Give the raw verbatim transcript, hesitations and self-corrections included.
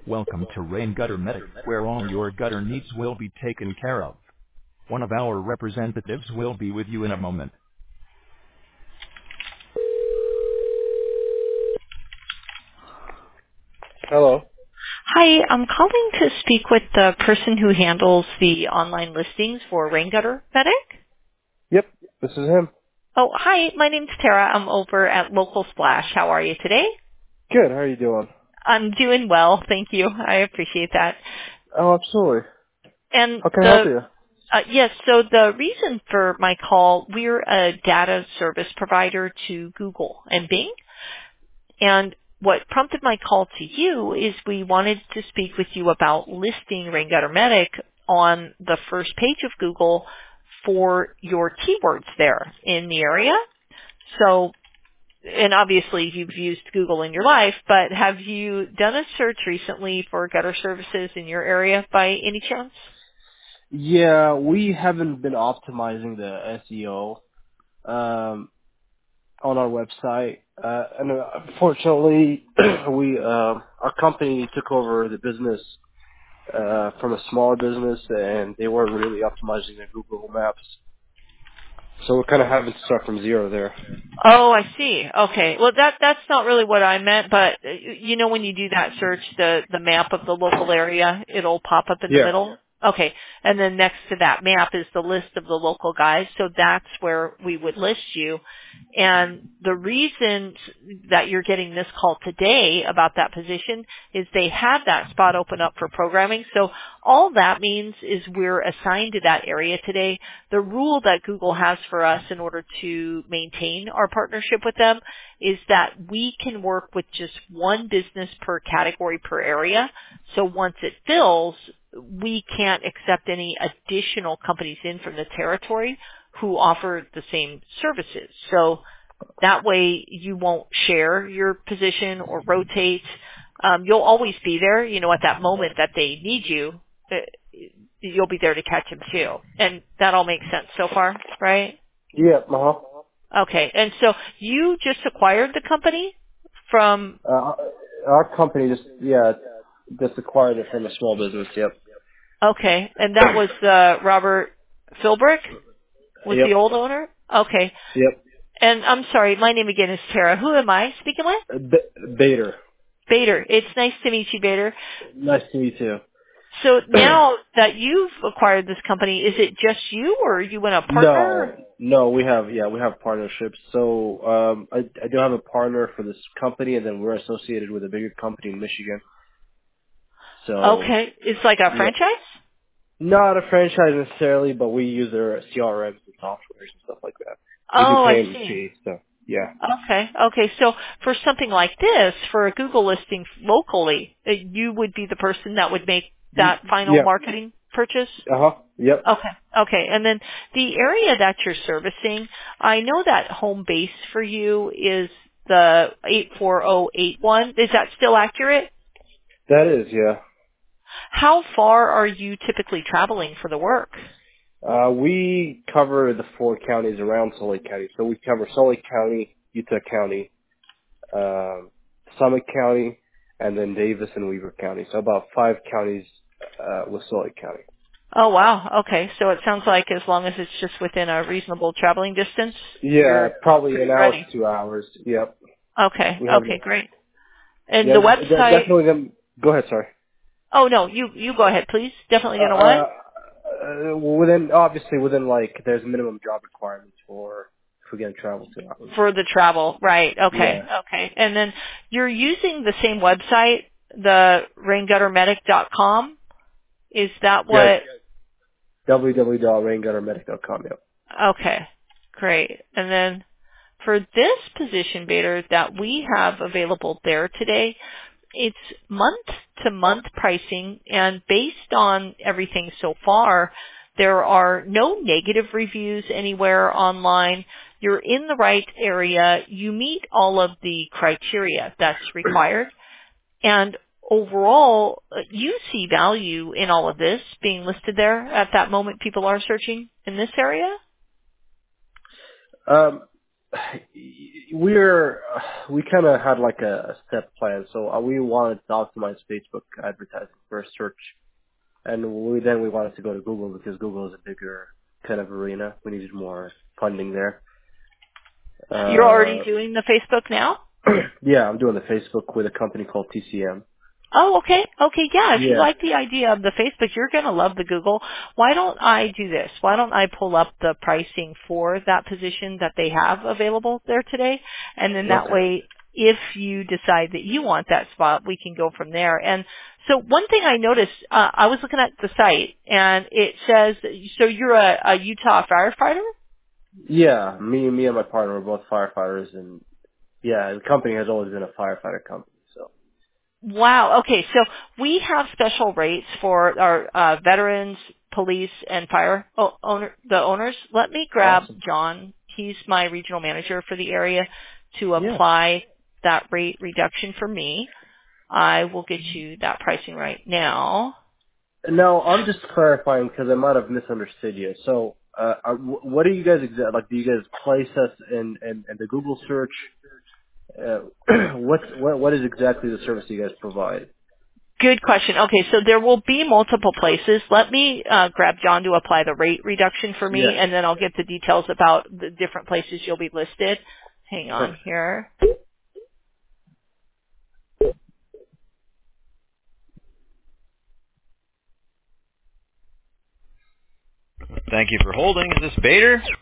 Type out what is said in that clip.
Welcome to Rain Gutter Medic, where all your gutter needs will be taken care of. One of our representatives will be with you in a moment. Hello. Hi, I'm calling to speak with the person who handles the online listings for Rain Gutter Medic. Yep, this is him. Oh, hi, my name's Tara. I'm over at Local Splash. How are you today? Good, how are you doing? I'm doing well, thank you. I appreciate that. Oh, absolutely. And How can I help the you? uh, yes, so the reason for my call, we're a data service provider to Google and Bing. And what prompted my call to you is we wanted to speak with you about listing Rain Gutter Medic on the first page of Google for your keywords there in the area. So, and obviously you've used Google in your life, but have you done a search recently for gutter services in your area by any chance? Yeah, we haven't been optimizing the S E O um, on our website, uh, and uh, unfortunately, we uh, our company took over the business uh, from a smaller business, and they weren't really optimizing their Google Maps. So we're kind of having to start from zero there. Oh, I see. Okay. Well, that that's not really what I meant, but uh, you know when you do that search, the the map of the local area, it'll pop up in the Yeah. middle. Okay. And then next to that map is the list of the local guys. So that's where we would list you. And the reason that you're getting this call today about that position is they have that spot open up for programming. So all that means is we're assigned to that area today. The rule that Google has for us in order to maintain our partnership with them is that we can work with just one business per category per area. So once it fills, we can't accept any additional companies in from the territory who offer the same services. So that way you won't share your position or rotate. Um, you'll always be there, you know, at that moment that they need you. Uh, you'll be there to catch them too. And that all makes sense so far, right? Yeah. Uh huh. Okay. And so you just acquired the company from, Uh, our company just yeah just acquired it from a small business. Yep. okay, and that was uh, Robert Philbrick was Yep. the old owner? Okay. Yep. And I'm sorry, my name again is Tara. Who am I speaking with? Uh, B- Bader. Bader. It's nice to meet you, Bader. Nice to meet you. So now that you've acquired this company, is it just you or are you in a partner? No, no, we have yeah we have partnerships. So um, I I do have a partner for this company, and then we're associated with a bigger company in Michigan. So Okay. It's like a yeah, franchise? not a franchise necessarily, but we use their C R Ms and softwares and stuff like that. We do Oh, I pay and see. fee, so yeah. Okay. Okay. So for something like this, for a Google listing locally, uh, you would be the person that would make Y- that final Yeah. marketing purchase? Uh huh. Yep. Okay. Okay. And then the area that you're servicing, I know that home base for you is the eight four zero eight one. Is that still accurate? That is yeah. How far are you typically traveling for the work? Uh, we cover the four counties around Salt Lake County. So we cover Salt Lake County, Utah County, um, Summit County, and then Davis and Weaver County. So about five counties uh, with Salt Lake County. Oh wow. Okay. So it sounds like as long as it's just within a reasonable traveling distance, Yeah, you're probably an pretty hour to ready. two hours. Yep. Okay. We have Okay. the Great. And yeah, the de- website. definitely them. Go ahead, sorry. Oh no, you you go ahead, please. Definitely gonna Uh, what? uh, within obviously within like there's minimum job requirements for if we're gonna travel two hours. For the travel, right? Okay. Yeah. Okay. And then you're using the same website, the rain gutter medic dot com. Is that Yeah. what? w w w dot rain gutter medic dot com. Yep. Okay. Great. And then for this position, Bader, that we have available there today, it's month-to-month pricing, and based on everything so far, there are no negative reviews anywhere online. You're in the right area. You meet all of the criteria that's required. And overall, uh, you see value in all of this being listed there at that moment people are searching in this area? Um, we're we kind of had like a, a step plan. So uh, we wanted to optimize Facebook advertising for search, and we then we wanted to go to Google because Google is a bigger kind of arena. We needed more funding there. You're already Uh, doing the Facebook now? yeah, I'm doing the Facebook with a company called T C M. Oh, okay. Okay, yeah. If you Yeah. like the idea of the Facebook, you're going to love the Google. Why don't I do this? Why don't I pull up the pricing for that position that they have available there today? And then that Okay. way, if you decide that you want that spot, we can go from there. And so one thing I noticed, uh, I was looking at the site and it says, so you're a, a Utah firefighter? Yeah, me, me and my partner are both firefighters, and yeah, the company has always been a firefighter company. So Wow. Okay. So we have special rates for our uh, veterans, police, and fire o- owner, the owners. Let me grab awesome. John. He's my regional manager for the area to Yeah. apply that rate reduction for me. I will get you that pricing right now. Now I'm just clarifying because I might have misunderstood you. So, uh, are, wh- what do you guys exa- like? Do you guys place us in in, in the Google search? Uh, what's what what is exactly the service you guys provide? Good question. Okay, so there will be multiple places. Let me uh, grab John to apply the rate reduction for me, Yeah. and then I'll get the details about the different places you'll be listed. Hang on Perfect. here. Thank you for holding. Is this Bader?